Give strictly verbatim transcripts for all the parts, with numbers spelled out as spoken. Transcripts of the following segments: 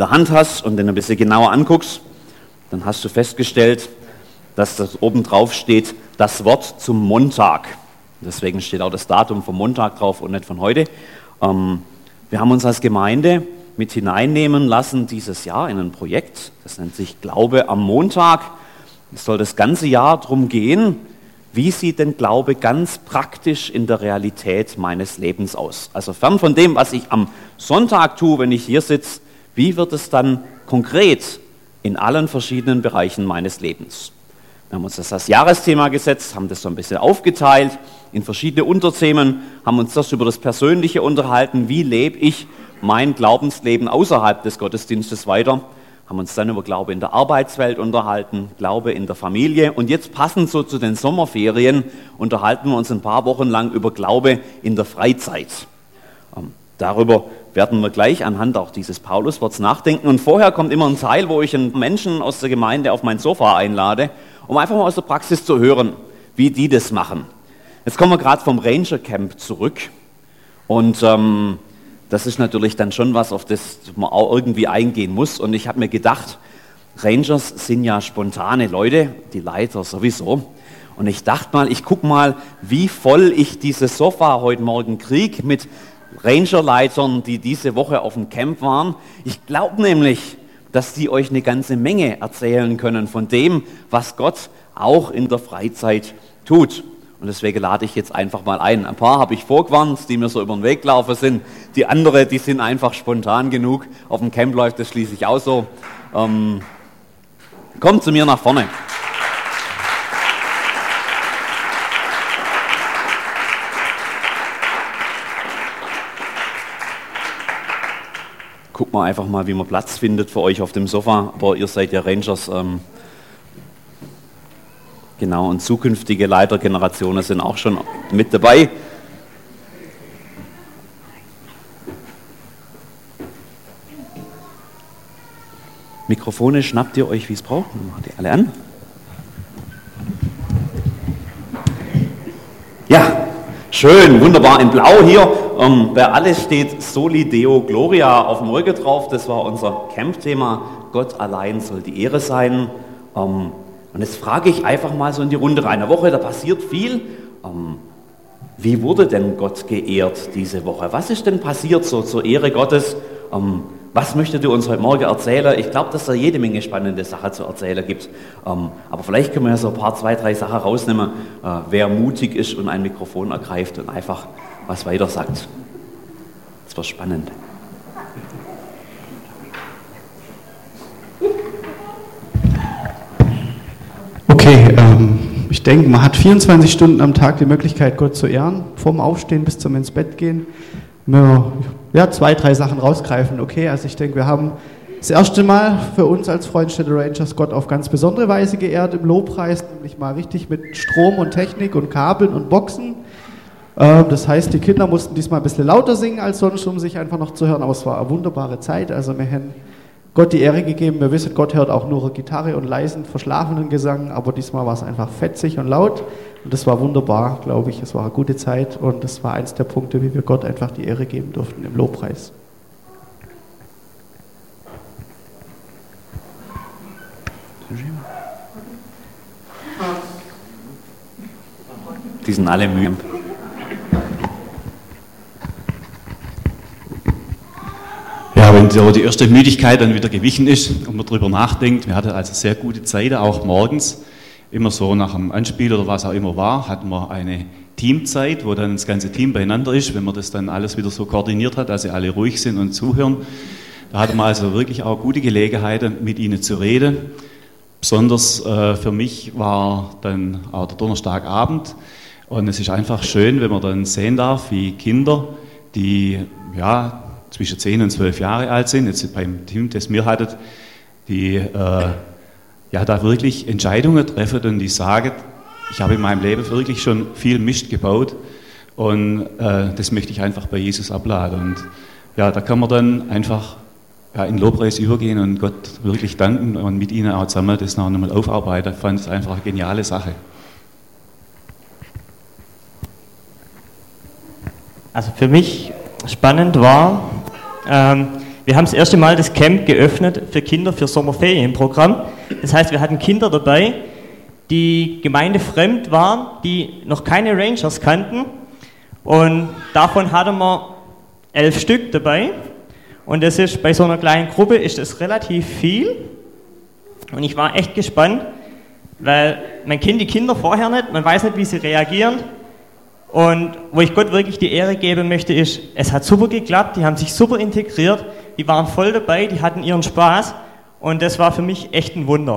der Hand hast und den ein bisschen genauer anguckst, dann hast du festgestellt, dass das oben drauf steht, das Wort zum Montag. Deswegen steht auch das Datum vom Montag drauf und nicht von heute. Ähm, wir haben uns als Gemeinde mit hineinnehmen lassen dieses Jahr in ein Projekt, das nennt sich Glaube am Montag. Es soll das ganze Jahr darum gehen, wie sieht denn Glaube ganz praktisch in der Realität meines Lebens aus? Also fern von dem, was ich am Sonntag tue, wenn ich hier sitze, wie wird es dann konkret in allen verschiedenen Bereichen meines Lebens? Wir haben uns das als Jahresthema gesetzt, haben das so ein bisschen aufgeteilt in verschiedene Unterthemen, haben uns das über das Persönliche unterhalten, wie lebe ich mein Glaubensleben außerhalb des Gottesdienstes weiter, haben uns dann über Glaube in der Arbeitswelt unterhalten, Glaube in der Familie und jetzt passend so zu den Sommerferien unterhalten wir uns ein paar Wochen lang über Glaube in der Freizeit. Ähm, darüber werden wir gleich anhand auch dieses Paulusworts nachdenken und vorher kommt immer ein Teil, wo ich einen Menschen aus der Gemeinde auf mein Sofa einlade, um einfach mal aus der Praxis zu hören, wie die das machen. Jetzt kommen wir gerade vom Ranger Camp zurück und ähm, das ist natürlich dann schon was, auf das man auch irgendwie eingehen muss. Und ich habe mir gedacht, Rangers sind ja spontane Leute, die Leiter sowieso. Und ich dachte mal, ich gucke mal, wie voll ich dieses Sofa heute Morgen kriege mit Rangerleitern, die diese Woche auf dem Camp waren. Ich glaube nämlich, dass die euch eine ganze Menge erzählen können von dem, was Gott auch in der Freizeit tut. Und deswegen lade ich jetzt einfach mal ein. Ein paar habe ich vorgewarnt, die mir so über den Weg gelaufen sind. Die anderen, die sind einfach spontan genug. Auf dem Camp läuft das schließlich auch so. Ähm, kommt zu mir nach vorne. Guck mal einfach mal, wie man Platz findet für euch auf dem Sofa. Aber ihr seid ja Rangers. Ähm, Genau, und zukünftige Leitergenerationen sind auch schon mit dabei. Mikrofone schnappt ihr euch, wie es braucht. Macht ihr alle an. Ja, schön, wunderbar, in Blau hier. Ähm, bei alles steht Soli Deo Gloria auf dem Rücken drauf. Das war unser Camp-Thema. Gott allein soll die Ehre sein. Ähm, Und jetzt frage ich einfach mal so in die Runde rein. Eine Woche, da passiert viel. Ähm, wie wurde denn Gott geehrt diese Woche? Was ist denn passiert so zur Ehre Gottes? Ähm, was möchtet ihr uns heute Morgen erzählen? Ich glaube, dass da jede Menge spannende Sachen zu erzählen gibt. Ähm, aber vielleicht können wir ja so ein paar, zwei, drei Sachen rausnehmen, äh, wer mutig ist und ein Mikrofon ergreift und einfach was weiter sagt. Das war spannend. Okay, ähm, ich denke, man hat vierundzwanzig Stunden am Tag die Möglichkeit, Gott zu ehren, vom Aufstehen bis zum ins Bett gehen. Wir, ja, zwei, drei Sachen rausgreifen. Okay, also ich denke, wir haben das erste Mal für uns als Freudenstädter Rangers Gott auf ganz besondere Weise geehrt im Lobpreis, nämlich mal richtig mit Strom und Technik und Kabeln und Boxen. Ähm, das heißt, die Kinder mussten diesmal ein bisschen lauter singen als sonst, um sich einfach noch zu hören, aber es war eine wunderbare Zeit. Also wir haben Gott die Ehre gegeben. Wir wissen, Gott hört auch nur Gitarre und leisen, verschlafenen Gesang, aber diesmal war es einfach fetzig und laut und das war wunderbar, glaube ich. Es war eine gute Zeit und das war eins der Punkte, wie wir Gott einfach die Ehre geben durften im Lobpreis. Die sind alle müde. Ja, wenn so die erste Müdigkeit dann wieder gewichen ist und man darüber nachdenkt, wir hatten also sehr gute Zeit, auch morgens, immer so nach dem Anspiel oder was auch immer war, hatten wir eine Teamzeit, wo dann das ganze Team beieinander ist, wenn man das dann alles wieder so koordiniert hat, also alle ruhig sind und zuhören. Da hatten wir also wirklich auch gute Gelegenheiten, mit ihnen zu reden. Besonders äh, für mich war dann auch der Donnerstagabend und es ist einfach schön, wenn man dann sehen darf, wie Kinder, die ja zwischen zehn und zwölf Jahre alt sind, jetzt beim Team, das wir hatten, die äh, ja da wirklich Entscheidungen treffen und die sagen, ich habe in meinem Leben wirklich schon viel Mist gebaut und äh, das möchte ich einfach bei Jesus abladen. Und ja, da kann man dann einfach ja, in Lobpreis übergehen und Gott wirklich danken und mit ihnen auch zusammen das noch einmal aufarbeiten. Ich fand es einfach eine geniale Sache. Also für mich spannend war, ähm, wir haben das erste Mal das Camp geöffnet für Kinder für Sommerferienprogramm. Das heißt, wir hatten Kinder dabei, die gemeindefremd waren, die noch keine Rangers kannten. Und davon hatten wir elf Stück dabei. Und das ist, bei so einer kleinen Gruppe ist das relativ viel. Und ich war echt gespannt, weil man kennt die Kinder vorher nicht, man weiß nicht, wie sie reagieren. Und wo ich Gott wirklich die Ehre geben möchte, ist, es hat super geklappt, die haben sich super integriert, die waren voll dabei, die hatten ihren Spaß. Und das war für mich echt ein Wunder.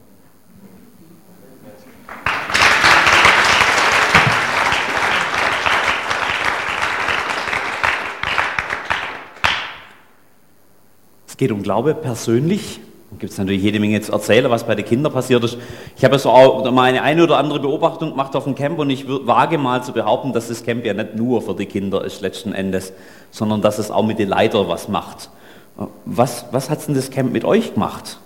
Es geht um Glaube persönlich. Da gibt es natürlich jede Menge zu erzählen, was bei den Kindern passiert ist. Ich habe so auch mal eine, eine oder andere Beobachtung gemacht auf dem Camp und ich wage mal zu behaupten, dass das Camp ja nicht nur für die Kinder ist letzten Endes, sondern dass es auch mit den Leitern was macht. Was, was hat denn das Camp mit euch gemacht?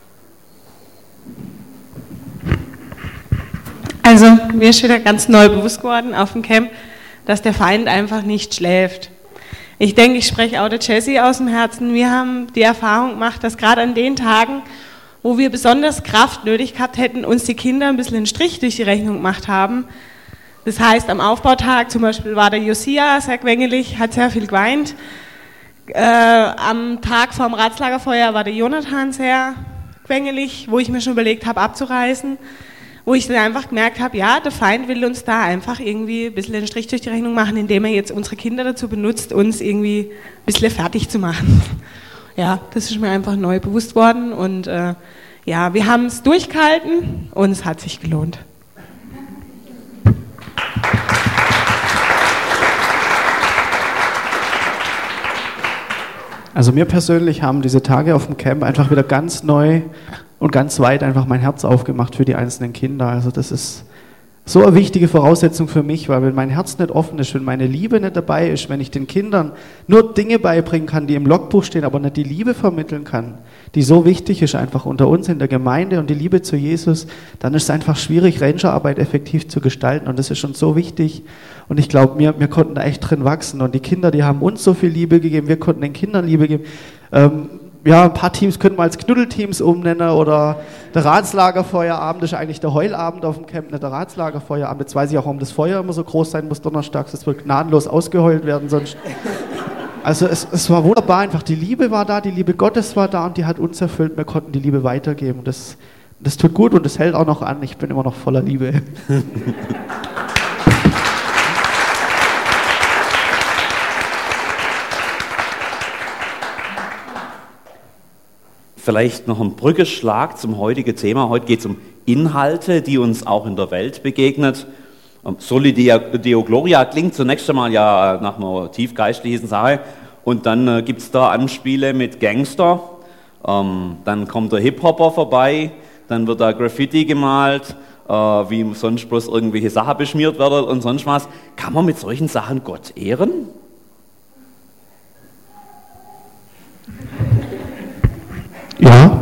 Also mir ist wieder ganz neu bewusst geworden auf dem Camp, dass der Feind einfach nicht schläft. Ich denke, ich spreche auch der Jessie aus dem Herzen. Wir haben die Erfahrung gemacht, dass gerade an den Tagen, wo wir besonders Kraft nötig gehabt hätten, uns die Kinder ein bisschen einen Strich durch die Rechnung gemacht haben. Das heißt, am Aufbautag zum Beispiel war der Josia sehr quengelig, hat sehr viel geweint. Äh, am Tag vorm Ratslagerfeuer war der Jonathan sehr quengelig, wo ich mir schon überlegt habe, abzureißen. Wo ich dann einfach gemerkt habe, ja, der Feind will uns da einfach irgendwie ein bisschen einen Strich durch die Rechnung machen, indem er jetzt unsere Kinder dazu benutzt, uns irgendwie ein bisschen fertig zu machen. Ja, das ist mir einfach neu bewusst worden und äh, ja, wir haben es durchgehalten und es hat sich gelohnt. Also mir persönlich haben diese Tage auf dem Camp einfach wieder ganz neu und ganz weit einfach mein Herz aufgemacht für die einzelnen Kinder. Also das ist so eine wichtige Voraussetzung für mich, weil wenn mein Herz nicht offen ist, wenn meine Liebe nicht dabei ist, wenn ich den Kindern nur Dinge beibringen kann, die im Logbuch stehen, aber nicht die Liebe vermitteln kann, die so wichtig ist einfach unter uns in der Gemeinde und die Liebe zu Jesus, dann ist es einfach schwierig, Rangerarbeit effektiv zu gestalten und das ist schon so wichtig und ich glaube, wir, wir konnten da echt drin wachsen und die Kinder, die haben uns so viel Liebe gegeben, wir konnten den Kindern Liebe geben. Ähm, Ja, ein paar Teams könnten wir als Knuddelteams umnennen oder der Ratslagerfeuerabend ist eigentlich der Heulabend auf dem Camp, nicht der Ratslagerfeuerabend. Jetzt weiß ich auch, warum das Feuer immer so groß sein muss donnerstags, das wird gnadenlos ausgeheult werden sonst. Also es, es war wunderbar einfach, die Liebe war da, die Liebe Gottes war da und die hat uns erfüllt, wir konnten die Liebe weitergeben. Das, das tut gut und das hält auch noch an, ich bin immer noch voller Liebe. Vielleicht noch ein Brückenschlag zum heutigen Thema. Heute geht es um Inhalte, die uns auch in der Welt begegnet. Soli Deo Gloria klingt zunächst einmal ja nach einer tiefgeistlichen Sache und dann äh, gibt es da Anspiele mit Gangster, ähm, dann kommt der Hip-Hopper vorbei, dann wird da Graffiti gemalt, äh, wie sonst bloß irgendwelche Sachen beschmiert werden und sonst was. Kann man mit solchen Sachen Gott ehren? Ja.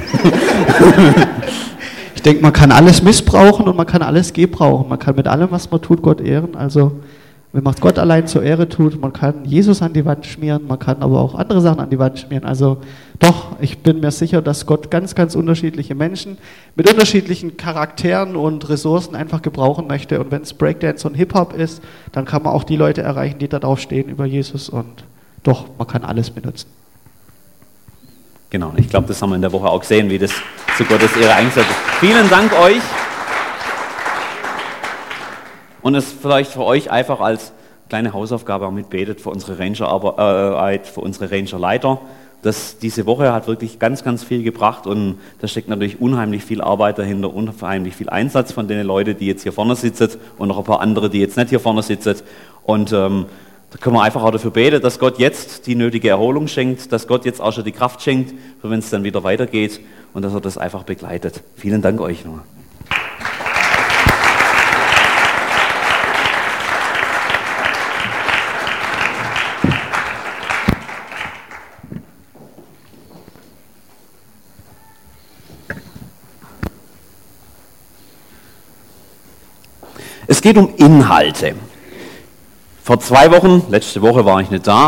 Ich denke, man kann alles missbrauchen und man kann alles gebrauchen. Man kann mit allem, was man tut, Gott ehren. Also, wenn man es Gott allein zur Ehre tut, man kann Jesus an die Wand schmieren, man kann aber auch andere Sachen an die Wand schmieren. Also, doch, ich bin mir sicher, dass Gott ganz, ganz unterschiedliche Menschen mit unterschiedlichen Charakteren und Ressourcen einfach gebrauchen möchte. Und wenn es Breakdance und Hip-Hop ist, dann kann man auch die Leute erreichen, die da drauf stehen über Jesus. Und doch, man kann alles benutzen. Genau, ich glaube, das haben wir in der Woche auch gesehen, wie das zu Gottes Ehre eingesetzt ist. Vielen Dank euch. Und es vielleicht für euch einfach als kleine Hausaufgabe auch mitbetet für unsere Rangerarbeit, für unsere Rangerleiter. Das, diese Woche hat wirklich ganz, ganz viel gebracht und da steckt natürlich unheimlich viel Arbeit dahinter, unheimlich viel Einsatz von den Leuten, die jetzt hier vorne sitzen und noch ein paar andere, die jetzt nicht hier vorne sitzen. Und ähm, da können wir einfach auch dafür beten, dass Gott jetzt die nötige Erholung schenkt, dass Gott jetzt auch schon die Kraft schenkt, für wenn es dann wieder weitergeht und dass er das einfach begleitet. Vielen Dank euch noch. Es geht um Inhalte. Vor zwei Wochen, letzte Woche war ich nicht da,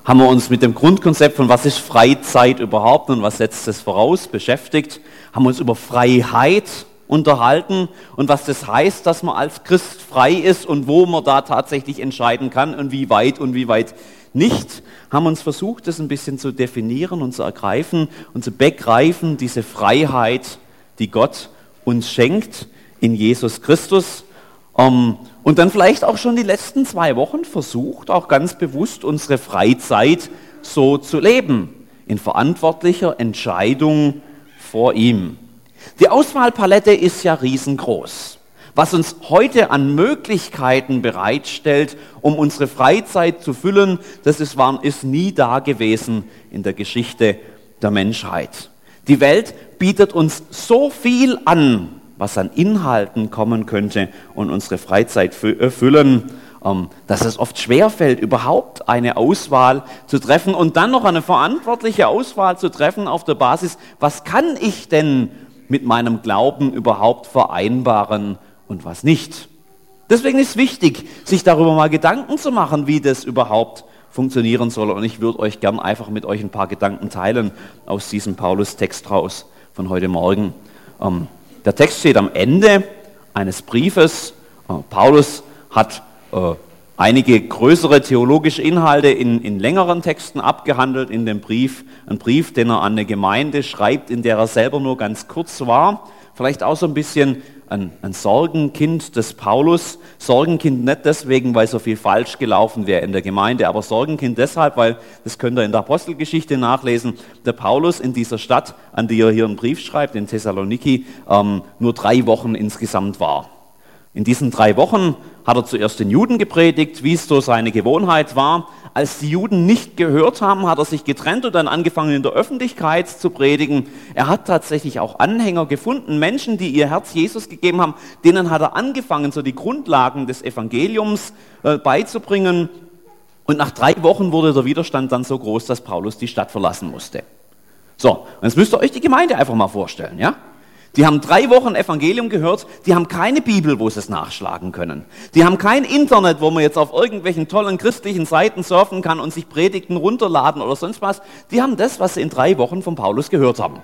haben wir uns mit dem Grundkonzept von was ist Freizeit überhaupt und was setzt es voraus beschäftigt, haben uns über Freiheit unterhalten und was das heißt, dass man als Christ frei ist und wo man da tatsächlich entscheiden kann und wie weit und wie weit nicht, haben uns versucht, das ein bisschen zu definieren und zu ergreifen und zu begreifen, diese Freiheit, die Gott uns schenkt in Jesus Christus. Um, und dann vielleicht auch schon die letzten zwei Wochen versucht, auch ganz bewusst unsere Freizeit so zu leben, in verantwortlicher Entscheidung vor ihm. Die Auswahlpalette ist ja riesengroß. Was uns heute an Möglichkeiten bereitstellt, um unsere Freizeit zu füllen, das ist, war, ist nie da gewesen in der Geschichte der Menschheit. Die Welt bietet uns so viel an, was an Inhalten kommen könnte und unsere Freizeit füllen, dass es oft schwerfällt, überhaupt eine Auswahl zu treffen und dann noch eine verantwortliche Auswahl zu treffen auf der Basis, was kann ich denn mit meinem Glauben überhaupt vereinbaren und was nicht. Deswegen ist es wichtig, sich darüber mal Gedanken zu machen, wie das überhaupt funktionieren soll. Und ich würde euch gern einfach mit euch ein paar Gedanken teilen aus diesem Paulus-Text raus von heute Morgen. Ähm, der Text steht am Ende eines Briefes. Äh, Paulus hat äh, einige größere theologische Inhalte in, in längeren Texten abgehandelt in dem Brief. Ein Brief, den er an eine Gemeinde schreibt, in der er selber nur ganz kurz war. Vielleicht auch so ein bisschen ein, ein Sorgenkind des Paulus. Sorgenkind nicht deswegen, weil so viel falsch gelaufen wäre in der Gemeinde, aber Sorgenkind deshalb, weil, das könnt ihr in der Apostelgeschichte nachlesen, der Paulus in dieser Stadt, an die er hier einen Brief schreibt, in Thessaloniki, ähm, nur drei Wochen insgesamt war. In diesen drei Wochen hat er zuerst den Juden gepredigt, wie es so seine Gewohnheit war. Als die Juden nicht gehört haben, hat er sich getrennt und dann angefangen in der Öffentlichkeit zu predigen. Er hat tatsächlich auch Anhänger gefunden, Menschen, die ihr Herz Jesus gegeben haben. Denen hat er angefangen, so die Grundlagen des Evangeliums äh, beizubringen. Und nach drei Wochen wurde der Widerstand dann so groß, dass Paulus die Stadt verlassen musste. So, und jetzt müsst ihr euch die Gemeinde einfach mal vorstellen, ja? Die haben drei Wochen Evangelium gehört, die haben keine Bibel, wo sie es nachschlagen können. Die haben kein Internet, wo man jetzt auf irgendwelchen tollen christlichen Seiten surfen kann und sich Predigten runterladen oder sonst was. Die haben das, was sie in drei Wochen von Paulus gehört haben.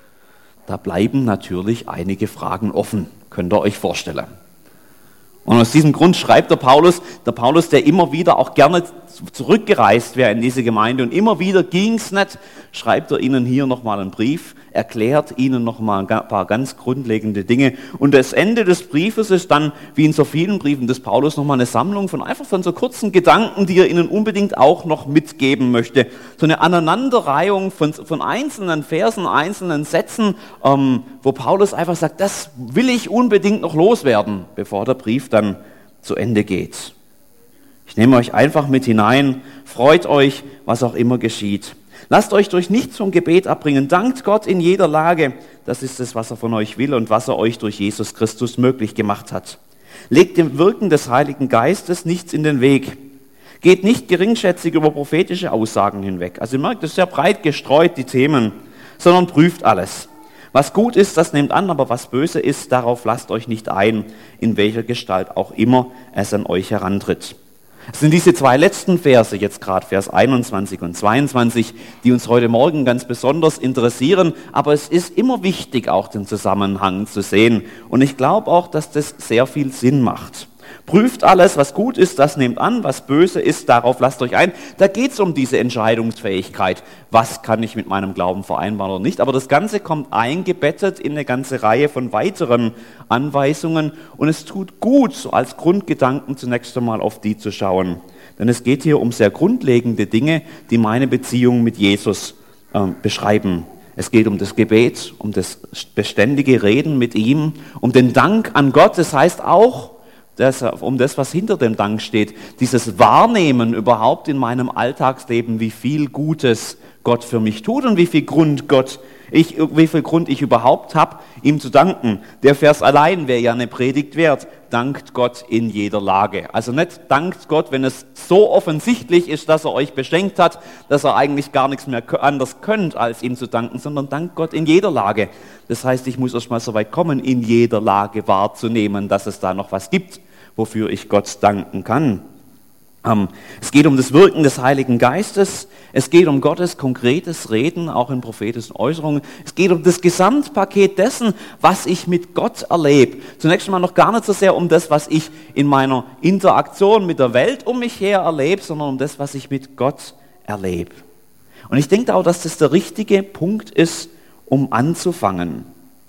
Da bleiben natürlich einige Fragen offen, könnt ihr euch vorstellen. Und aus diesem Grund schreibt der Paulus, der Paulus, der immer wieder auch gerne zurückgereist wäre in diese Gemeinde und immer wieder ging es nicht, schreibt er ihnen hier nochmal einen Brief, erklärt ihnen nochmal ein paar ganz grundlegende Dinge. Und das Ende des Briefes ist dann, wie in so vielen Briefen des Paulus, nochmal eine Sammlung von einfach von so kurzen Gedanken, die er ihnen unbedingt auch noch mitgeben möchte. So eine Aneinanderreihung von, von einzelnen Versen, einzelnen Sätzen, ähm, wo Paulus einfach sagt, das will ich unbedingt noch loswerden, bevor der Brief dann zu Ende geht. Ich nehme euch einfach mit hinein, freut euch, was auch immer geschieht. Lasst euch durch nichts vom Gebet abbringen, dankt Gott in jeder Lage, das ist es, was er von euch will und was er euch durch Jesus Christus möglich gemacht hat. Legt dem Wirken des Heiligen Geistes nichts in den Weg. Geht nicht geringschätzig über prophetische Aussagen hinweg. Also ihr merkt, das ist sehr breit gestreut, die Themen, sondern prüft alles. Was gut ist, das nehmt an, aber was böse ist, darauf lasst euch nicht ein, in welcher Gestalt auch immer es an euch herantritt. Es sind diese zwei letzten Verse, jetzt gerade Vers einundzwanzig und zweiundzwanzig, die uns heute Morgen ganz besonders interessieren, aber es ist immer wichtig, auch den Zusammenhang zu sehen und ich glaube auch, dass das sehr viel Sinn macht. Prüft alles, was gut ist, das nehmt an, was böse ist, darauf lasst euch ein. Da geht es um diese Entscheidungsfähigkeit, was kann ich mit meinem Glauben vereinbaren oder nicht. Aber das Ganze kommt eingebettet in eine ganze Reihe von weiteren Anweisungen und es tut gut, so als Grundgedanken zunächst einmal auf die zu schauen. Denn es geht hier um sehr grundlegende Dinge, die meine Beziehung mit Jesus äh, beschreiben. Es geht um das Gebet, um das beständige Reden mit ihm, um den Dank an Gott. Das heißt auch, Das, um das, was hinter dem Dank steht, dieses Wahrnehmen überhaupt in meinem Alltagsleben, wie viel Gutes Gott für mich tut und wie viel Grund Gott, ich, wie viel Grund ich überhaupt habe, ihm zu danken. Der Vers allein wäre ja eine Predigt wert. Dankt Gott in jeder Lage. Also nicht dankt Gott, wenn es so offensichtlich ist, dass er euch beschenkt hat, dass er eigentlich gar nichts mehr anders könnt, als ihm zu danken, sondern dankt Gott in jeder Lage. Das heißt, ich muss erst mal so weit kommen, in jeder Lage wahrzunehmen, dass es da noch was gibt, wofür ich Gott danken kann. Es geht um das Wirken des Heiligen Geistes, es geht um Gottes konkretes Reden, auch in prophetischen Äußerungen. Es geht um das Gesamtpaket dessen, was ich mit Gott erlebe. Zunächst einmal noch gar nicht so sehr um das, was ich in meiner Interaktion mit der Welt um mich her erlebe, sondern um das, was ich mit Gott erlebe. Und ich denke auch, dass das der richtige Punkt ist, um anzufangen.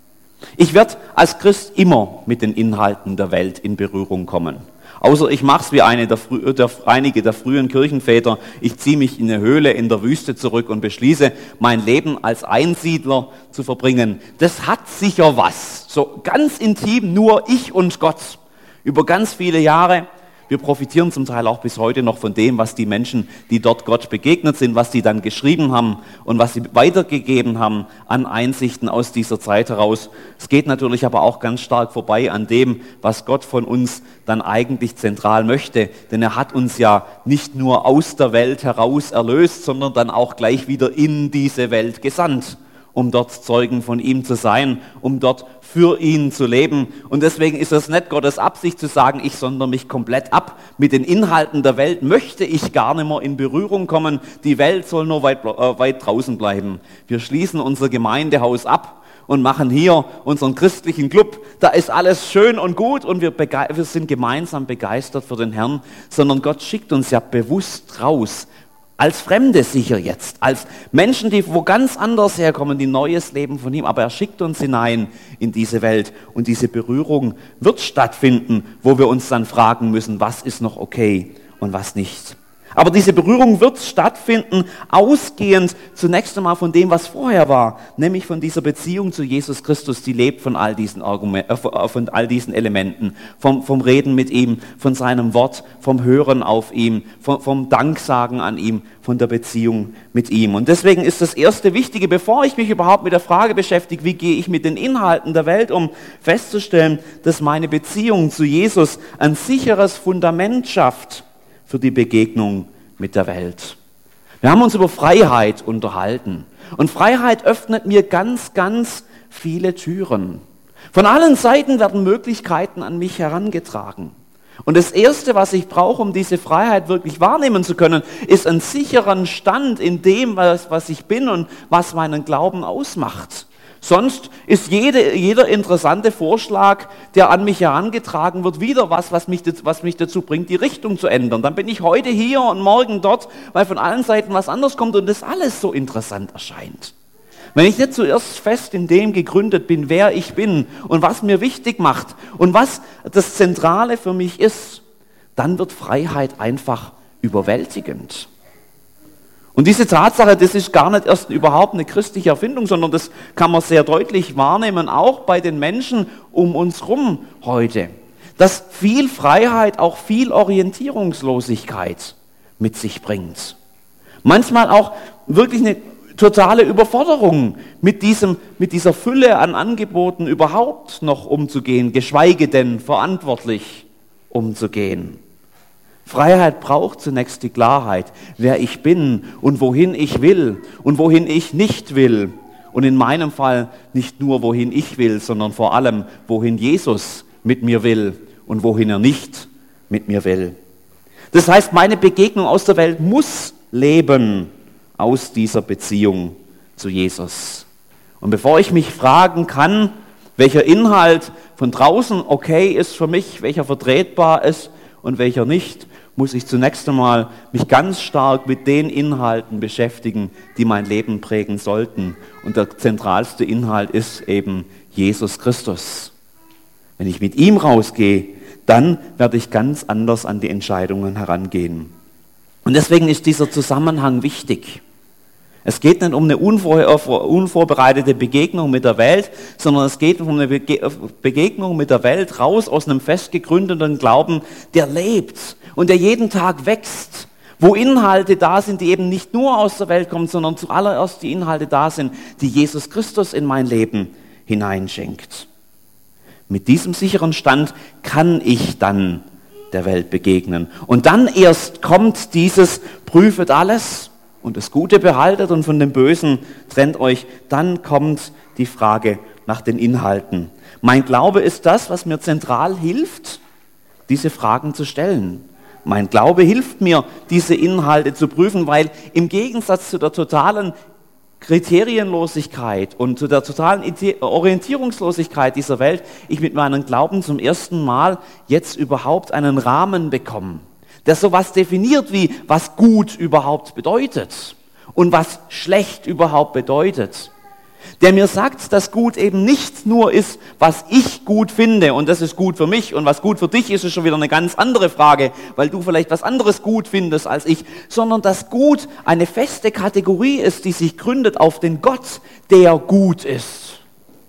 Ich werde als Christ immer mit den Inhalten der Welt in Berührung kommen. Außer ich mache es wie eine der, der, einige der frühen Kirchenväter. Ich ziehe mich in eine Höhle in der Wüste zurück und beschließe, mein Leben als Einsiedler zu verbringen. Das hat sicher was. So ganz intim, nur ich und Gott. Über ganz viele Jahre. Wir profitieren zum Teil auch bis heute noch von dem, was die Menschen, die dort Gott begegnet sind, was sie dann geschrieben haben und was sie weitergegeben haben an Einsichten aus dieser Zeit heraus. Es geht natürlich aber auch ganz stark vorbei an dem, was Gott von uns dann eigentlich zentral möchte. Denn er hat uns ja nicht nur aus der Welt heraus erlöst, sondern dann auch gleich wieder in diese Welt gesandt, um dort Zeugen von ihm zu sein, um dort für ihn zu leben. Und deswegen ist es nicht Gottes Absicht zu sagen, ich sondere mich komplett ab. Mit den Inhalten der Welt möchte ich gar nicht mehr in Berührung kommen. Die Welt soll nur weit, äh, weit draußen bleiben. Wir schließen unser Gemeindehaus ab und machen hier unseren christlichen Club. Da ist alles schön und gut und wir, bege- wir sind gemeinsam begeistert für den Herrn. Sondern Gott schickt uns ja bewusst raus. Als Fremde sicher jetzt, als Menschen, die wo ganz anders herkommen, die neues Leben von ihm. Aber er schickt uns hinein in diese Welt und diese Berührung wird stattfinden, wo wir uns dann fragen müssen, was ist noch okay und was nicht. Aber diese Berührung wird stattfinden, ausgehend zunächst einmal von dem, was vorher war, nämlich von dieser Beziehung zu Jesus Christus, die lebt von all diesen Argumenten, äh, von all diesen Elementen, vom, vom Reden mit ihm, von seinem Wort, vom Hören auf ihm, vom, vom Danksagen an ihm, von der Beziehung mit ihm. Und deswegen ist das erste Wichtige, bevor ich mich überhaupt mit der Frage beschäftige, wie gehe ich mit den Inhalten der Welt um, festzustellen, dass meine Beziehung zu Jesus ein sicheres Fundament schafft für die Begegnung mit der Welt. Wir haben uns über Freiheit unterhalten. Und Freiheit öffnet mir ganz, ganz viele Türen. Von allen Seiten werden Möglichkeiten an mich herangetragen. Und das Erste, was ich brauche, um diese Freiheit wirklich wahrnehmen zu können, ist einen sicheren Stand in dem, was, was ich bin und was meinen Glauben ausmacht. Sonst ist jede, jeder interessante Vorschlag, der an mich herangetragen wird, wieder was, was mich, was mich dazu bringt, die Richtung zu ändern. Dann bin ich heute hier und morgen dort, weil von allen Seiten was anderes kommt und das alles so interessant erscheint. Wenn ich nicht zuerst fest in dem gegründet bin, wer ich bin und was mir wichtig macht und was das Zentrale für mich ist, dann wird Freiheit einfach überwältigend. Und diese Tatsache, das ist gar nicht erst überhaupt eine christliche Erfindung, sondern das kann man sehr deutlich wahrnehmen, auch bei den Menschen um uns herum heute. Dass viel Freiheit auch viel Orientierungslosigkeit mit sich bringt. Manchmal auch wirklich eine totale Überforderung, mit, diesem, mit dieser Fülle an Angeboten überhaupt noch umzugehen, geschweige denn verantwortlich umzugehen. Freiheit braucht zunächst die Klarheit, wer ich bin und wohin ich will und wohin ich nicht will. Und in meinem Fall nicht nur, wohin ich will, sondern vor allem, wohin Jesus mit mir will und wohin er nicht mit mir will. Das heißt, meine Begegnung aus der Welt muss leben aus dieser Beziehung zu Jesus. Und bevor ich mich fragen kann, welcher Inhalt von draußen okay ist für mich, welcher vertretbar ist und welcher nicht, muss ich zunächst einmal mich ganz stark mit den Inhalten beschäftigen, die mein Leben prägen sollten. Und der zentralste Inhalt ist eben Jesus Christus. Wenn ich mit ihm rausgehe, dann werde ich ganz anders an die Entscheidungen herangehen. Und deswegen ist dieser Zusammenhang wichtig. Es geht nicht um eine unvor, unvorbereitete Begegnung mit der Welt, sondern es geht um eine Bege- Begegnung mit der Welt raus aus einem fest gegründeten Glauben, der lebt und der jeden Tag wächst, wo Inhalte da sind, die eben nicht nur aus der Welt kommen, sondern zuallererst die Inhalte da sind, die Jesus Christus in mein Leben hineinschenkt. Mit diesem sicheren Stand kann ich dann der Welt begegnen. Und dann erst kommt dieses prüfet alles und das Gute behaltet und von dem Bösen trennt euch. Dann kommt die Frage nach den Inhalten. Mein Glaube ist das, was mir zentral hilft, diese Fragen zu stellen. Mein Glaube hilft mir, diese Inhalte zu prüfen, weil im Gegensatz zu der totalen Kriterienlosigkeit und zu der totalen Orientierungslosigkeit dieser Welt, ich mit meinem Glauben zum ersten Mal jetzt überhaupt einen Rahmen bekomme, der sowas definiert wie, was gut überhaupt bedeutet und was schlecht überhaupt bedeutet. Der mir sagt, dass gut eben nicht nur ist, was ich gut finde und das ist gut für mich und was gut für dich ist, ist schon wieder eine ganz andere Frage, weil du vielleicht was anderes gut findest als ich, sondern dass gut eine feste Kategorie ist, die sich gründet auf den Gott, der gut ist.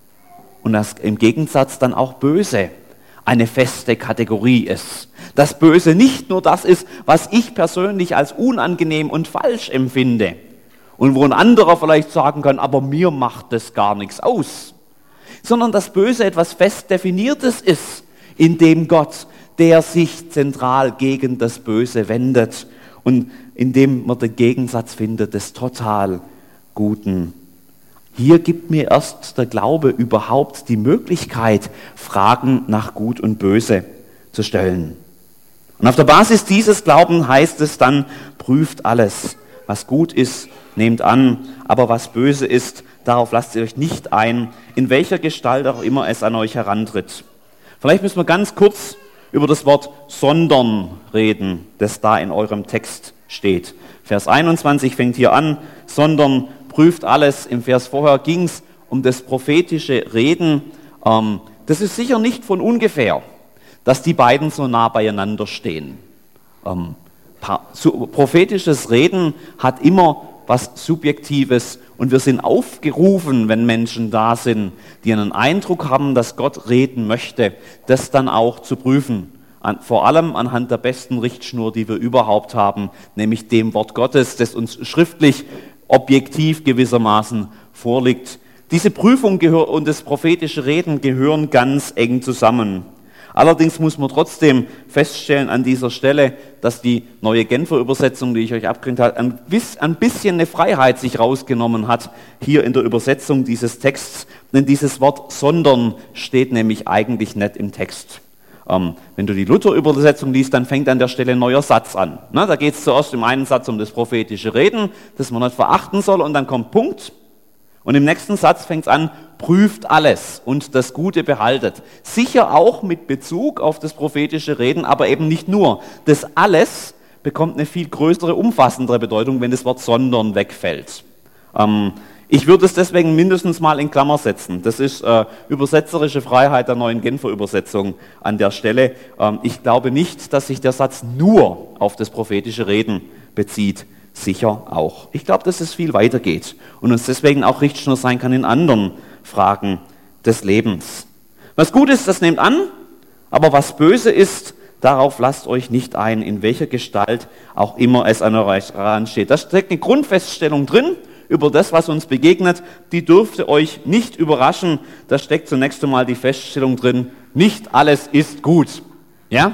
Und dass im Gegensatz dann auch böse eine feste Kategorie ist. Dass böse nicht nur das ist, was ich persönlich als unangenehm und falsch empfinde. Und wo ein anderer vielleicht sagen kann, aber mir macht das gar nichts aus. Sondern dass Böse etwas fest Definiertes ist, in dem Gott, der sich zentral gegen das Böse wendet und in dem man den Gegensatz findet des total Guten. Hier gibt mir erst der Glaube überhaupt die Möglichkeit, Fragen nach Gut und Böse zu stellen. Und auf der Basis dieses Glaubens heißt es dann, prüft alles, was gut ist, nehmt an, aber was böse ist, darauf lasst ihr euch nicht ein, in welcher Gestalt auch immer es an euch herantritt. Vielleicht müssen wir ganz kurz über das Wort sondern reden, das da in eurem Text steht. Vers einundzwanzig fängt hier an, sondern prüft alles. Im Vers vorher ging es um das prophetische Reden. Ähm, das ist sicher nicht von ungefähr, dass die beiden so nah beieinander stehen. Ähm, prophetisches Reden hat immer was Subjektives und wir sind aufgerufen, wenn Menschen da sind, die einen Eindruck haben, dass Gott reden möchte, das dann auch zu prüfen. An, vor allem anhand der besten Richtschnur, die wir überhaupt haben, nämlich dem Wort Gottes, das uns schriftlich, objektiv gewissermaßen vorliegt. Diese Prüfung gehör, und das prophetische Reden gehören ganz eng zusammen. Allerdings muss man trotzdem feststellen an dieser Stelle, dass die neue Genfer Übersetzung, die ich euch abgekriegt habe, ein bisschen eine Freiheit sich rausgenommen hat, hier in der Übersetzung dieses Texts. Denn dieses Wort sondern steht nämlich eigentlich nicht im Text. Ähm, wenn du die Luther-Übersetzung liest, dann fängt an der Stelle ein neuer Satz an. Na, da geht es zuerst im einen Satz um das prophetische Reden, das man nicht verachten soll, und dann kommt Punkt. Und im nächsten Satz fängt es an, prüft alles und das Gute behaltet. Sicher auch mit Bezug auf das prophetische Reden, aber eben nicht nur. Das alles bekommt eine viel größere, umfassendere Bedeutung, wenn das Wort sondern wegfällt. Ähm, ich würde es deswegen mindestens mal in Klammer setzen. Das ist äh, übersetzerische Freiheit der neuen Genfer Übersetzung an der Stelle. Ähm, ich glaube nicht, dass sich der Satz nur auf das prophetische Reden bezieht. Sicher auch. Ich glaube, dass es viel weiter geht und uns deswegen auch Richtschnur sein kann in anderen Fragen des Lebens. Was gut ist, das nehmt an, aber was böse ist, darauf lasst euch nicht ein, in welcher Gestalt auch immer es an euch heransteht. Da steckt eine Grundfeststellung drin über das, was uns begegnet, die dürfte euch nicht überraschen. Da steckt zunächst einmal die Feststellung drin, nicht alles ist gut. Ja?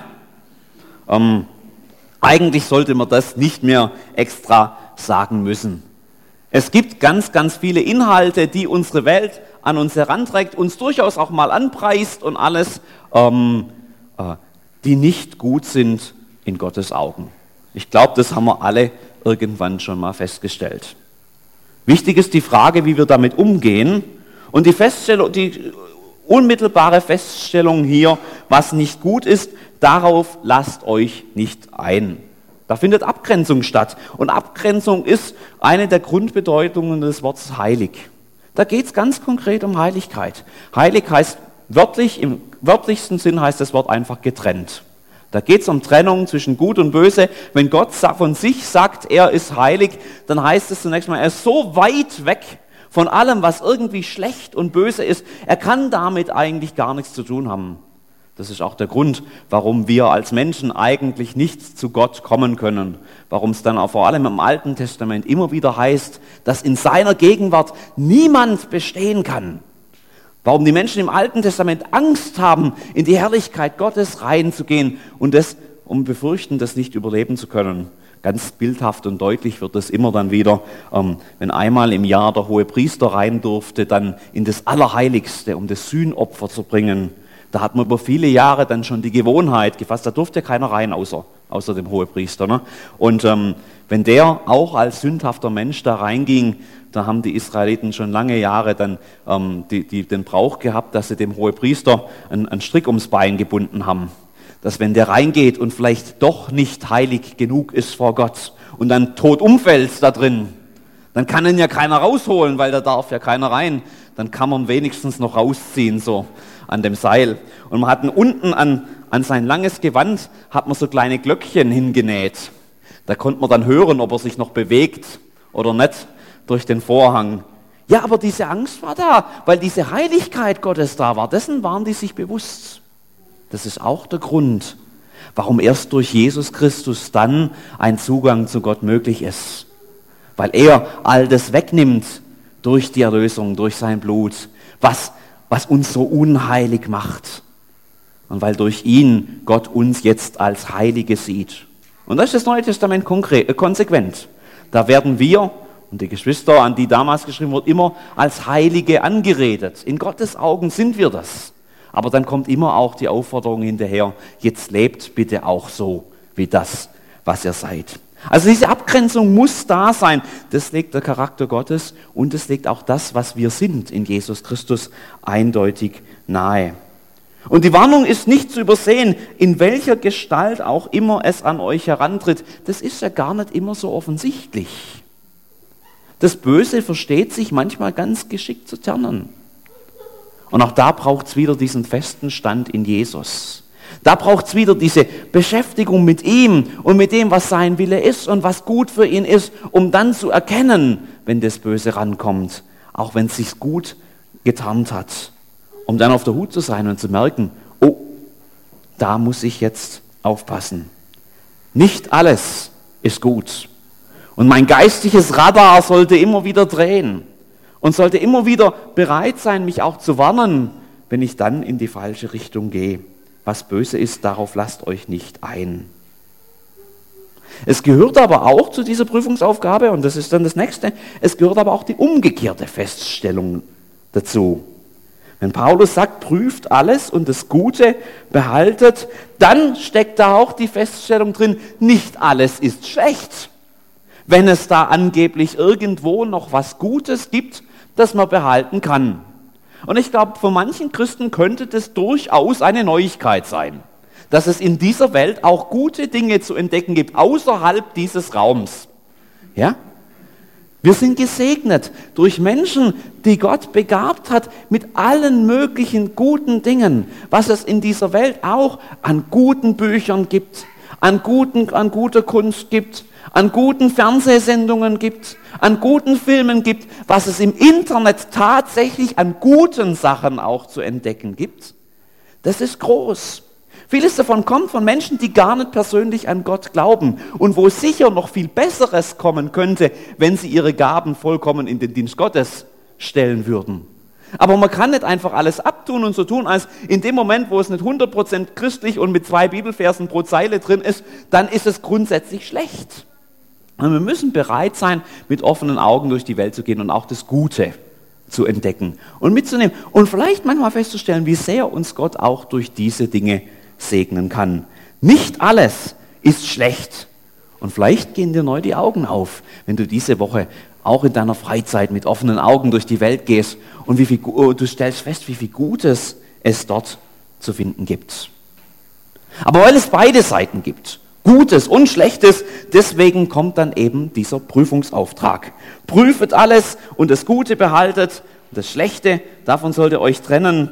Ähm, Eigentlich sollte man das nicht mehr extra sagen müssen. Es gibt ganz, ganz viele Inhalte, die unsere Welt an uns heranträgt, uns durchaus auch mal anpreist und alles, ähm, äh, die nicht gut sind in Gottes Augen. Ich glaube, das haben wir alle irgendwann schon mal festgestellt. Wichtig ist die Frage, wie wir damit umgehen, und die Feststellung, die unmittelbare Feststellung hier, was nicht gut ist, darauf lasst euch nicht ein. Da findet Abgrenzung statt. Und Abgrenzung ist eine der Grundbedeutungen des Wortes heilig. Da geht es ganz konkret um Heiligkeit. Heilig heißt wörtlich, im wörtlichsten Sinn heißt das Wort einfach getrennt. Da geht es um Trennung zwischen Gut und Böse. Wenn Gott von sich sagt, er ist heilig, dann heißt es zunächst mal, er ist so weit weg von allem, was irgendwie schlecht und böse ist. Er kann damit eigentlich gar nichts zu tun haben. Das ist auch der Grund, warum wir als Menschen eigentlich nicht zu Gott kommen können. Warum es dann auch vor allem im Alten Testament immer wieder heißt, dass in seiner Gegenwart niemand bestehen kann. Warum die Menschen im Alten Testament Angst haben, in die Herrlichkeit Gottes reinzugehen und das, um befürchten, das nicht überleben zu können. Ganz bildhaft und deutlich wird es immer dann wieder, ähm, wenn einmal im Jahr der Hohepriester rein durfte, dann in das Allerheiligste, um das Sühnopfer zu bringen. Da hat man über viele Jahre dann schon die Gewohnheit gefasst, da durfte keiner rein, außer, außer dem Hohepriester. Ne? Und ähm, wenn der auch als sündhafter Mensch da reinging, da haben die Israeliten schon lange Jahre dann ähm, die, die, den Brauch gehabt, dass sie dem Hohepriester einen, einen Strick ums Bein gebunden haben. Dass wenn der reingeht und vielleicht doch nicht heilig genug ist vor Gott und dann tot umfällt da drin, dann kann ihn ja keiner rausholen, weil da darf ja keiner rein. Dann kann man wenigstens noch rausziehen, so an dem Seil. Und man hat unten an, an sein langes Gewand, hat man so kleine Glöckchen hingenäht. Da konnte man dann hören, ob er sich noch bewegt oder nicht durch den Vorhang. Ja, aber diese Angst war da, weil diese Heiligkeit Gottes da war. Dessen waren die sich bewusst. Das ist auch der Grund, warum erst durch Jesus Christus dann ein Zugang zu Gott möglich ist. Weil er all das wegnimmt durch die Erlösung, durch sein Blut, was, was uns so unheilig macht. Und weil durch ihn Gott uns jetzt als Heilige sieht. Und das ist das Neue Testament konkret, äh, konsequent. Da werden wir und die Geschwister, an die damals geschrieben wurde, immer als Heilige angeredet. In Gottes Augen sind wir das. Aber dann kommt immer auch die Aufforderung hinterher, jetzt lebt bitte auch so wie das, was ihr seid. Also diese Abgrenzung muss da sein. Das legt der Charakter Gottes und das legt auch das, was wir sind in Jesus Christus, eindeutig nahe. Und die Warnung ist nicht zu übersehen, in welcher Gestalt auch immer es an euch herantritt. Das ist ja gar nicht immer so offensichtlich. Das Böse versteht sich manchmal ganz geschickt zu tarnen. Und auch da braucht es wieder diesen festen Stand in Jesus. Da braucht es wieder diese Beschäftigung mit ihm und mit dem, was sein Wille ist und was gut für ihn ist, um dann zu erkennen, wenn das Böse rankommt, auch wenn es sich gut getarnt hat, um dann auf der Hut zu sein und zu merken, oh, da muss ich jetzt aufpassen. Nicht alles ist gut. Und mein geistliches Radar sollte immer wieder drehen und sollte immer wieder bereit sein, mich auch zu warnen, wenn ich dann in die falsche Richtung gehe. Was böse ist, darauf lasst euch nicht ein. Es gehört aber auch zu dieser Prüfungsaufgabe, und das ist dann das Nächste, es gehört aber auch die umgekehrte Feststellung dazu. Wenn Paulus sagt, prüft alles und das Gute behaltet, dann steckt da auch die Feststellung drin, nicht alles ist schlecht. Wenn es da angeblich irgendwo noch was Gutes gibt, das man behalten kann. Und ich glaube, für manchen Christen könnte das durchaus eine Neuigkeit sein, dass es in dieser Welt auch gute Dinge zu entdecken gibt, außerhalb dieses Raums. Ja? Wir sind gesegnet durch Menschen, die Gott begabt hat mit allen möglichen guten Dingen, was es in dieser Welt auch an guten Büchern gibt, an, guten, an guter Kunst gibt, an guten Fernsehsendungen gibt, an guten Filmen gibt, was es im Internet tatsächlich an guten Sachen auch zu entdecken gibt. Das ist groß. Vieles davon kommt von Menschen, die gar nicht persönlich an Gott glauben und wo sicher noch viel Besseres kommen könnte, wenn sie ihre Gaben vollkommen in den Dienst Gottes stellen würden. Aber man kann nicht einfach alles abtun und so tun, als in dem Moment, wo es nicht hundert Prozent christlich und mit zwei Bibelversen pro Zeile drin ist, dann ist es grundsätzlich schlecht. Und wir müssen bereit sein, mit offenen Augen durch die Welt zu gehen und auch das Gute zu entdecken und mitzunehmen. Und vielleicht manchmal festzustellen, wie sehr uns Gott auch durch diese Dinge segnen kann. Nicht alles ist schlecht. Und vielleicht gehen dir neu die Augen auf, wenn du diese Woche auch in deiner Freizeit mit offenen Augen durch die Welt gehst und wie viel, du stellst fest, wie viel Gutes es dort zu finden gibt. Aber weil es beide Seiten gibt, Gutes und Schlechtes, deswegen kommt dann eben dieser Prüfungsauftrag. Prüfet alles und das Gute behaltet und das Schlechte, davon sollt ihr euch trennen.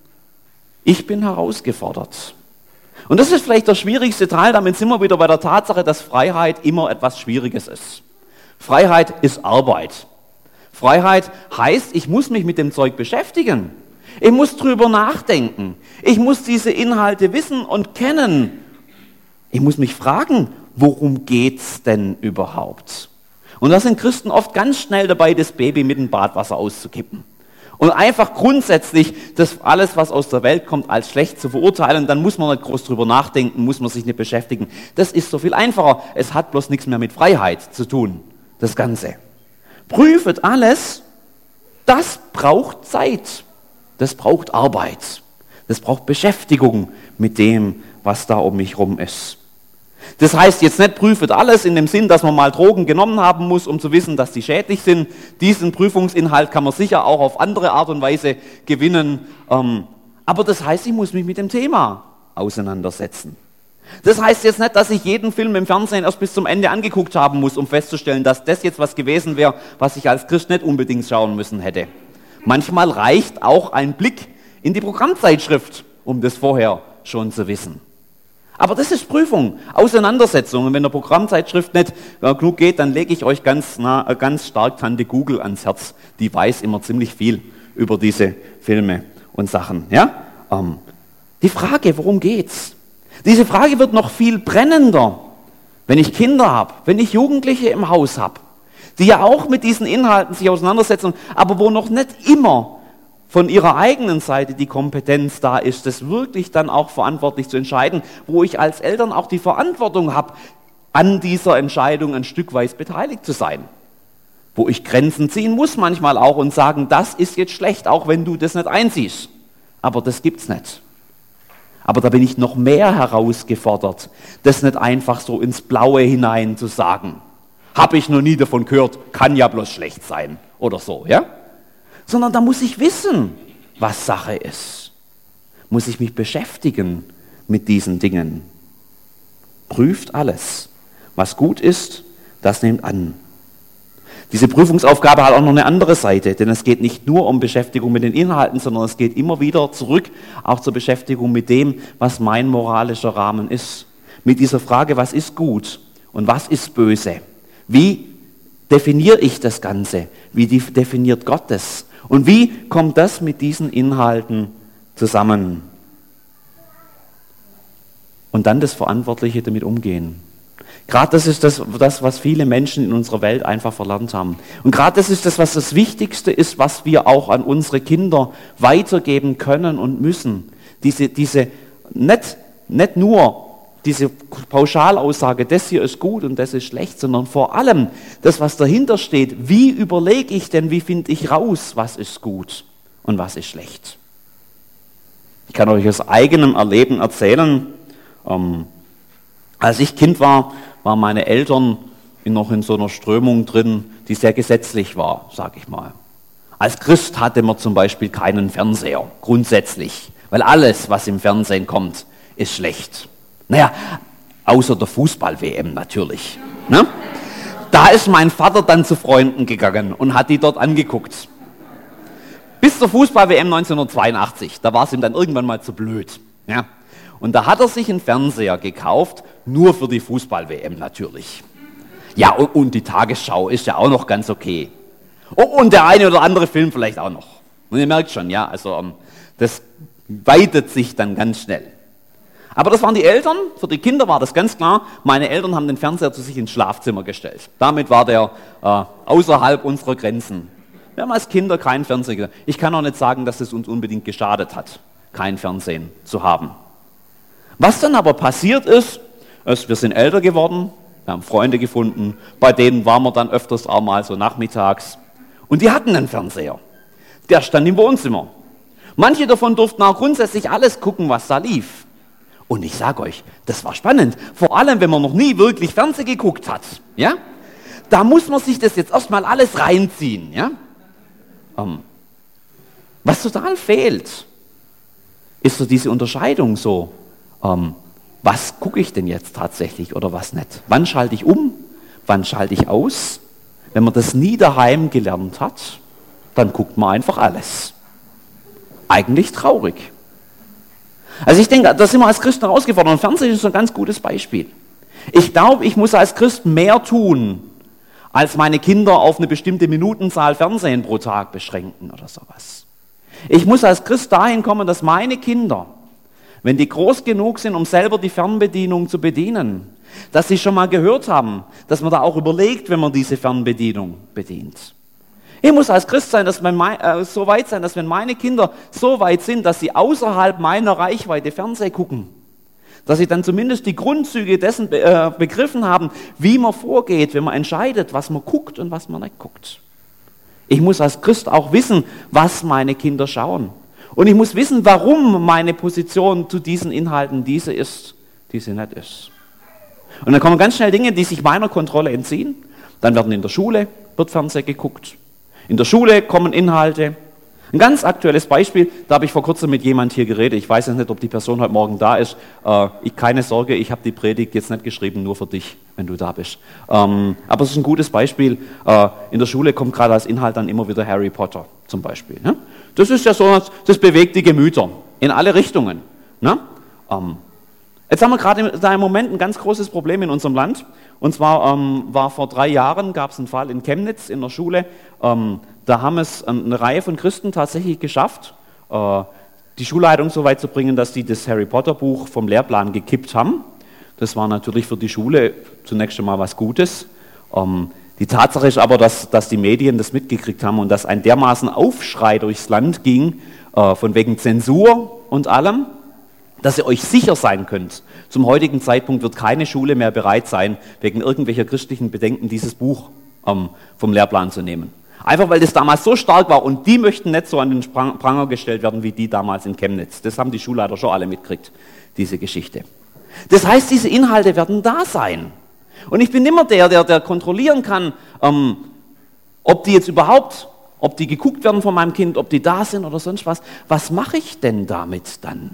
Ich bin herausgefordert. Und das ist vielleicht der schwierigste Teil, damit sind wir wieder bei der Tatsache, dass Freiheit immer etwas Schwieriges ist. Freiheit ist Arbeit. Freiheit heißt, ich muss mich mit dem Zeug beschäftigen. Ich muss drüber nachdenken. Ich muss diese Inhalte wissen und kennen. Ich muss mich fragen, worum geht's denn überhaupt? Und da sind Christen oft ganz schnell dabei, das Baby mit dem Badwasser auszukippen. Und einfach grundsätzlich das alles, was aus der Welt kommt, als schlecht zu verurteilen, dann muss man nicht groß drüber nachdenken, muss man sich nicht beschäftigen. Das ist so viel einfacher. Es hat bloß nichts mehr mit Freiheit zu tun, das Ganze. Prüfet alles, das braucht Zeit, das braucht Arbeit, das braucht Beschäftigung mit dem, was da um mich rum ist. Das heißt jetzt nicht, prüft alles in dem Sinn, dass man mal Drogen genommen haben muss, um zu wissen, dass die schädlich sind. Diesen Prüfungsinhalt kann man sicher auch auf andere Art und Weise gewinnen. Aber das heißt, ich muss mich mit dem Thema auseinandersetzen. Das heißt jetzt nicht, dass ich jeden Film im Fernsehen erst bis zum Ende angeguckt haben muss, um festzustellen, dass das jetzt was gewesen wäre, was ich als Christ nicht unbedingt schauen müssen hätte. Manchmal reicht auch ein Blick in die Programmzeitschrift, um das vorher schon zu wissen. Aber das ist Prüfung, Auseinandersetzung. Und wenn der Programmzeitschrift nicht äh, genug geht, dann lege ich euch ganz, na, ganz stark Tante Google ans Herz. Die weiß immer ziemlich viel über diese Filme und Sachen. Ja? Ähm, die Frage, worum geht's? Diese Frage wird noch viel brennender, wenn ich Kinder habe, wenn ich Jugendliche im Haus habe, die ja auch mit diesen Inhalten sich auseinandersetzen, aber wo noch nicht immer von ihrer eigenen Seite die Kompetenz da ist, das wirklich dann auch verantwortlich zu entscheiden, wo ich als Eltern auch die Verantwortung habe, an dieser Entscheidung ein Stück weit beteiligt zu sein. Wo ich Grenzen ziehen muss manchmal auch und sagen, das ist jetzt schlecht, auch wenn du das nicht einsiehst. Aber das gibt's nicht. Aber da bin ich noch mehr herausgefordert, das nicht einfach so ins Blaue hinein zu sagen. Habe ich noch nie davon gehört, kann ja bloß schlecht sein oder so, ja? Sondern da muss ich wissen, was Sache ist. Muss ich mich beschäftigen mit diesen Dingen. Prüft alles. Was gut ist, das nehmt an. Diese Prüfungsaufgabe hat auch noch eine andere Seite, denn es geht nicht nur um Beschäftigung mit den Inhalten, sondern es geht immer wieder zurück auch zur Beschäftigung mit dem, was mein moralischer Rahmen ist. Mit dieser Frage, was ist gut und was ist böse? Wie definiere ich das Ganze? Wie definiert Gott das? Und wie kommt das mit diesen Inhalten zusammen? Und dann das Verantwortliche damit umgehen. Gerade das ist das, das, was viele Menschen in unserer Welt einfach verlernt haben. Und gerade das ist das, was das Wichtigste ist, was wir auch an unsere Kinder weitergeben können und müssen. Diese, diese nicht, nicht nur diese Pauschalaussage, das hier ist gut und das ist schlecht, sondern vor allem das, was dahinter steht. Wie überlege ich denn, wie finde ich raus, was ist gut und was ist schlecht? Ich kann euch aus eigenem Erleben erzählen, ähm, als ich Kind war, waren meine Eltern noch in so einer Strömung drin, die sehr gesetzlich war, sag ich mal. Als Christ hatte man zum Beispiel keinen Fernseher, grundsätzlich, weil alles, was im Fernsehen kommt, ist schlecht. Naja, außer der Fußball-W M natürlich. Ne? Da ist mein Vater dann zu Freunden gegangen und hat die dort angeguckt. Bis zur Fußball-W M neunzehnhundertzweiundachtzig, da war es ihm dann irgendwann mal zu blöd. Ja? Und da hat er sich einen Fernseher gekauft, nur für die Fußball-W M natürlich. Ja, und, und die Tagesschau ist ja auch noch ganz okay. Oh, und der eine oder andere Film vielleicht auch noch. Und ihr merkt schon, ja, also das weitet sich dann ganz schnell. Aber das waren die Eltern, für die Kinder war das ganz klar, meine Eltern haben den Fernseher zu sich ins Schlafzimmer gestellt. Damit war der äh, außerhalb unserer Grenzen. Wir haben als Kinder keinen Fernseher gesehen. Ich kann auch nicht sagen, dass es uns unbedingt geschadet hat, kein Fernsehen zu haben. Was dann aber passiert ist, ist, wir sind älter geworden, wir haben Freunde gefunden, bei denen waren wir dann öfters auch mal so nachmittags. Und die hatten einen Fernseher. Der stand im Wohnzimmer. Manche davon durften auch grundsätzlich alles gucken, was da lief. Und ich sage euch, das war spannend. Vor allem, wenn man noch nie wirklich Fernsehen geguckt hat. Ja? Da muss man sich das jetzt erstmal alles reinziehen. Ja? Ähm, was total fehlt, ist so diese Unterscheidung so. Ähm, was gucke ich denn jetzt tatsächlich oder was nicht? Wann schalte ich um? Wann schalte ich aus? Wenn man das nie daheim gelernt hat, dann guckt man einfach alles. Eigentlich traurig. Also ich denke, da sind wir als Christen herausgefordert und Fernsehen ist so ein ganz gutes Beispiel. Ich glaube, ich muss als Christ mehr tun, als meine Kinder auf eine bestimmte Minutenzahl Fernsehen pro Tag beschränken oder sowas. Ich muss als Christ dahin kommen, dass meine Kinder, wenn die groß genug sind, um selber die Fernbedienung zu bedienen, dass sie schon mal gehört haben, dass man da auch überlegt, wenn man diese Fernbedienung bedient. Ich muss als Christ sein, dass mein, äh, so weit sein, dass wenn meine Kinder so weit sind, dass sie außerhalb meiner Reichweite Fernsehen gucken, dass sie dann zumindest die Grundzüge dessen be äh, begriffen haben, wie man vorgeht, wenn man entscheidet, was man guckt und was man nicht guckt. Ich muss als Christ auch wissen, was meine Kinder schauen. Und ich muss wissen, warum meine Position zu diesen Inhalten diese ist, die sie nicht ist. Und dann kommen ganz schnell Dinge, die sich meiner Kontrolle entziehen. Dann werden in der Schule, wird Fernsehen geguckt. In der Schule kommen Inhalte. Ein ganz aktuelles Beispiel, da habe ich vor kurzem mit jemand hier geredet. Ich weiß jetzt nicht, ob die Person heute Morgen da ist. Äh, ich, keine Sorge, ich habe die Predigt jetzt nicht geschrieben, nur für dich, wenn du da bist. Ähm, aber es ist ein gutes Beispiel. Äh, in der Schule kommt gerade als Inhalt dann immer wieder Harry Potter zum Beispiel. Ne? Das ist ja so, das bewegt die Gemüter in alle Richtungen. Ne? Ähm, jetzt haben wir gerade da im Moment ein ganz großes Problem in unserem Land. Und zwar ähm, war vor drei Jahren, gab es einen Fall in Chemnitz in der Schule, ähm, da haben es eine Reihe von Christen tatsächlich geschafft, äh, die Schulleitung so weit zu bringen, dass sie das Harry Potter Buch vom Lehrplan gekippt haben. Das war natürlich für die Schule zunächst einmal was Gutes. Ähm, die Tatsache ist aber, dass, dass die Medien das mitgekriegt haben und dass ein dermaßen Aufschrei durchs Land ging, äh, von wegen Zensur und allem, dass ihr euch sicher sein könnt. Zum heutigen Zeitpunkt wird keine Schule mehr bereit sein, wegen irgendwelcher christlichen Bedenken dieses Buch ähm, vom Lehrplan zu nehmen. Einfach weil das damals so stark war und die möchten nicht so an den Pranger gestellt werden wie die damals in Chemnitz. Das haben die Schulleiter schon alle mitgekriegt, diese Geschichte. Das heißt, diese Inhalte werden da sein. Und ich bin immer der, der, der kontrollieren kann, ähm, ob die jetzt überhaupt, ob die geguckt werden von meinem Kind, ob die da sind oder sonst was. Was mache ich denn damit dann?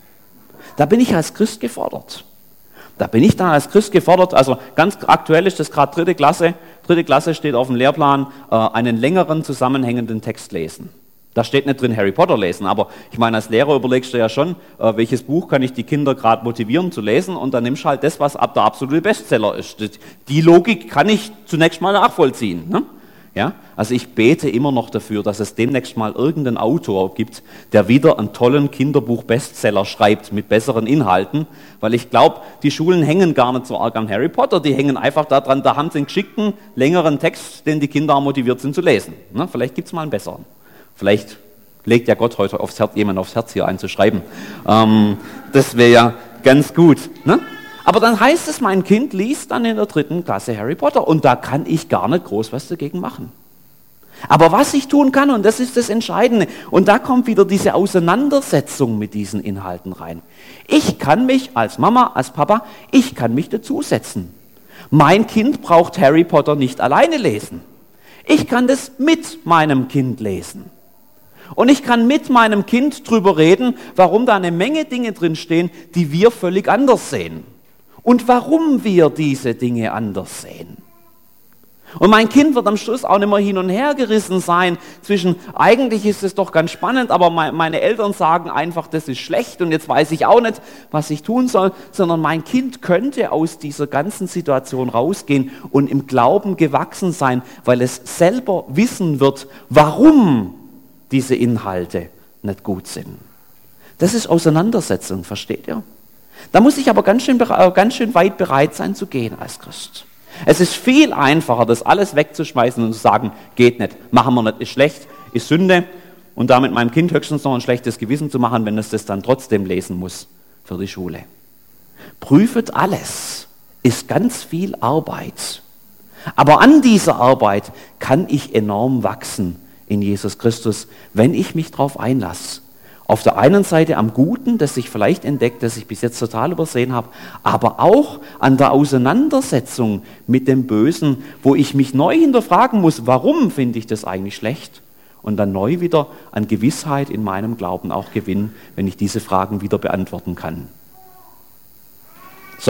Da bin ich als Christ gefordert. Da bin ich dann als Christ gefordert, also ganz aktuell ist das gerade dritte Klasse, dritte Klasse steht auf dem Lehrplan, äh, einen längeren zusammenhängenden Text lesen. Da steht nicht drin Harry Potter lesen, aber ich meine, als Lehrer überlegst du ja schon, äh, welches Buch kann ich die Kinder gerade motivieren zu lesen und dann nimmst du halt das, was ab der absolute Bestseller ist. Die Logik kann ich zunächst mal nachvollziehen. Ne? Ja? Also ich bete immer noch dafür, dass es demnächst mal irgendeinen Autor gibt, der wieder einen tollen Kinderbuch-Bestseller schreibt mit besseren Inhalten, weil ich glaube, die Schulen hängen gar nicht so arg an Harry Potter, die hängen einfach daran, da haben sie einen geschickten, längeren Text, den die Kinder auch motiviert sind zu lesen. Ne? Vielleicht gibt es mal einen besseren. Vielleicht legt ja Gott heute aufs Herz, jemand aufs Herz hier einzuschreiben. Ähm, das wäre ja ganz gut. Ne? Aber dann heißt es, mein Kind liest dann in der dritten Klasse Harry Potter und da kann ich gar nicht groß was dagegen machen. Aber was ich tun kann, und das ist das Entscheidende, und da kommt wieder diese Auseinandersetzung mit diesen Inhalten rein. Ich kann mich als Mama, als Papa, ich kann mich dazusetzen. Mein Kind braucht Harry Potter nicht alleine lesen. Ich kann das mit meinem Kind lesen. Und ich kann mit meinem Kind drüber reden, warum da eine Menge Dinge drinstehen, die wir völlig anders sehen. Und warum wir diese Dinge anders sehen. Und mein Kind wird am Schluss auch nicht mehr hin und her gerissen sein zwischen, eigentlich ist es doch ganz spannend, aber meine Eltern sagen einfach, das ist schlecht und jetzt weiß ich auch nicht, was ich tun soll, sondern mein Kind könnte aus dieser ganzen Situation rausgehen und im Glauben gewachsen sein, weil es selber wissen wird, warum diese Inhalte nicht gut sind. Das ist Auseinandersetzung, versteht ihr? Da muss ich aber ganz schön, ganz schön weit bereit sein zu gehen als Christ. Es ist viel einfacher, das alles wegzuschmeißen und zu sagen, geht nicht, machen wir nicht, ist schlecht, ist Sünde und damit meinem Kind höchstens noch ein schlechtes Gewissen zu machen, wenn es das dann trotzdem lesen muss für die Schule. Prüfet alles, ist ganz viel Arbeit. Aber an dieser Arbeit kann ich enorm wachsen in Jesus Christus, wenn ich mich darauf einlasse. Auf der einen Seite am Guten, das ich vielleicht entdeckt, das ich bis jetzt total übersehen habe, aber auch an der Auseinandersetzung mit dem Bösen, wo ich mich neu hinterfragen muss, warum finde ich das eigentlich schlecht? Und dann neu wieder an Gewissheit in meinem Glauben auch gewinnen, wenn ich diese Fragen wieder beantworten kann. So.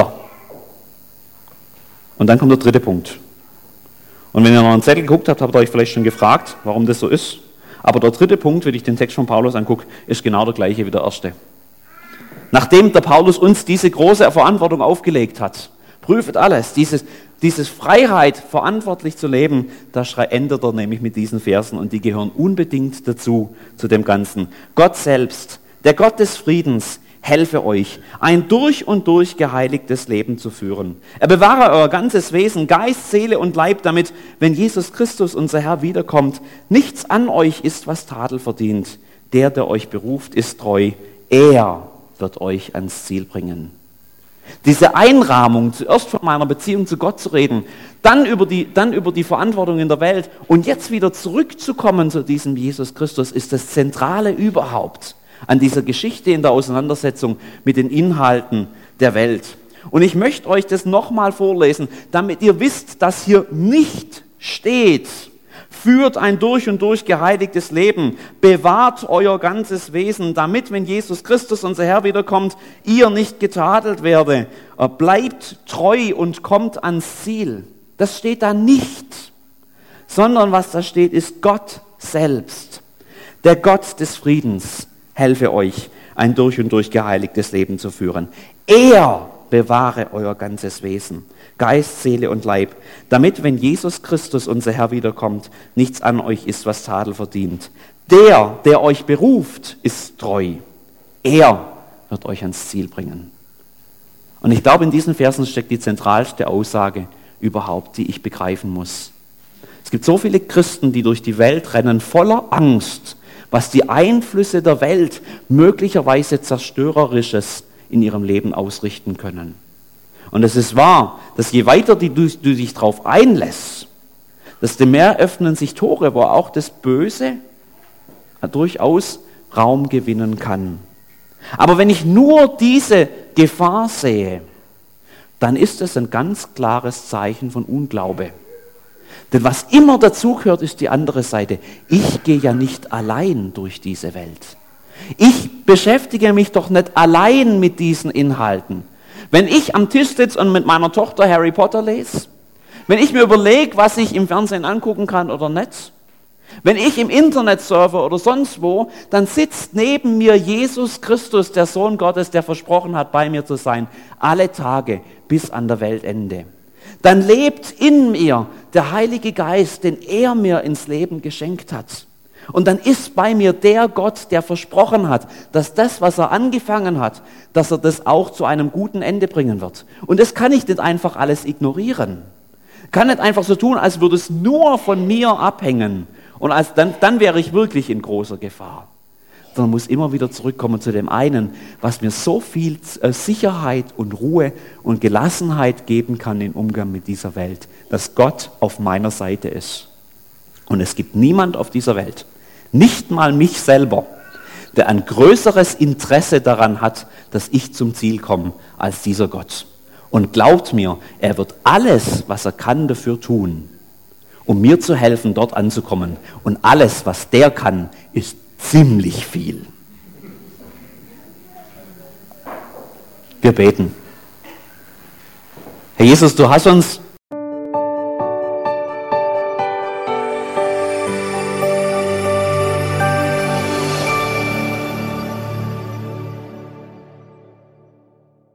Und dann kommt der dritte Punkt. Und wenn ihr noch einen Zettel geguckt habt, habt ihr euch vielleicht schon gefragt, warum das so ist. Aber der dritte Punkt, wenn ich den Text von Paulus angucke, ist genau der gleiche wie der erste. Nachdem der Paulus uns diese große Verantwortung aufgelegt hat, prüft alles, dieses, dieses Freiheit, verantwortlich zu leben, da endet er nämlich mit diesen Versen und die gehören unbedingt dazu, zu dem Ganzen. Gott selbst, der Gott des Friedens, helfe euch, ein durch und durch geheiligtes Leben zu führen. Er bewahre euer ganzes Wesen, Geist, Seele und Leib, damit, wenn Jesus Christus, unser Herr, wiederkommt, nichts an euch ist, was Tadel verdient. Der, der euch beruft, ist treu. Er wird euch ans Ziel bringen. Diese Einrahmung, zuerst von meiner Beziehung zu Gott zu reden, dann über die, dann über die Verantwortung in der Welt und jetzt wieder zurückzukommen zu diesem Jesus Christus, ist das Zentrale überhaupt an dieser Geschichte in der Auseinandersetzung mit den Inhalten der Welt. Und ich möchte euch das nochmal vorlesen, damit ihr wisst, dass hier nicht steht: Führt ein durch und durch geheiligtes Leben, bewahrt euer ganzes Wesen, damit, wenn Jesus Christus, unser Herr, wiederkommt, ihr nicht getadelt werde. Bleibt treu und kommt ans Ziel. Das steht da nicht, sondern was da steht, ist Gott selbst. Der Gott des Friedens helfe euch, ein durch und durch geheiligtes Leben zu führen. Er bewahre euer ganzes Wesen, Geist, Seele und Leib, damit, wenn Jesus Christus, unser Herr, wiederkommt, nichts an euch ist, was Tadel verdient. Der, der euch beruft, ist treu. Er wird euch ans Ziel bringen. Und ich glaube, in diesen Versen steckt die zentralste Aussage überhaupt, die ich begreifen muss. Es gibt so viele Christen, die durch die Welt rennen, voller Angst, was die Einflüsse der Welt möglicherweise Zerstörerisches in ihrem Leben ausrichten können. Und es ist wahr, dass je weiter du, du dich darauf einlässt, desto mehr öffnen sich Tore, wo auch das Böse durchaus Raum gewinnen kann. Aber wenn ich nur diese Gefahr sehe, dann ist es ein ganz klares Zeichen von Unglaube. Denn was immer dazugehört, ist die andere Seite. Ich gehe ja nicht allein durch diese Welt. Ich beschäftige mich doch nicht allein mit diesen Inhalten. Wenn ich am Tisch sitze und mit meiner Tochter Harry Potter lese, wenn ich mir überlege, was ich im Fernsehen angucken kann oder nicht, wenn ich im Internet surfe oder sonst wo, dann sitzt neben mir Jesus Christus, der Sohn Gottes, der versprochen hat, bei mir zu sein, alle Tage bis an der Weltende. Dann lebt in mir der Heilige Geist, den er mir ins Leben geschenkt hat. Und dann ist bei mir der Gott, der versprochen hat, dass das, was er angefangen hat, dass er das auch zu einem guten Ende bringen wird. Und das kann ich nicht einfach alles ignorieren. Ich kann nicht einfach so tun, als würde es nur von mir abhängen. Und als dann, dann wäre ich wirklich in großer Gefahr. Sondern muss immer wieder zurückkommen zu dem einen, was mir so viel Sicherheit und Ruhe und Gelassenheit geben kann im Umgang mit dieser Welt, dass Gott auf meiner Seite ist. Und es gibt niemand auf dieser Welt, nicht mal mich selber, der ein größeres Interesse daran hat, dass ich zum Ziel komme, als dieser Gott. Und glaubt mir, er wird alles, was er kann, dafür tun, um mir zu helfen, dort anzukommen. Und alles, was der kann, ist ziemlich viel. Wir beten. Herr Jesus, du hast uns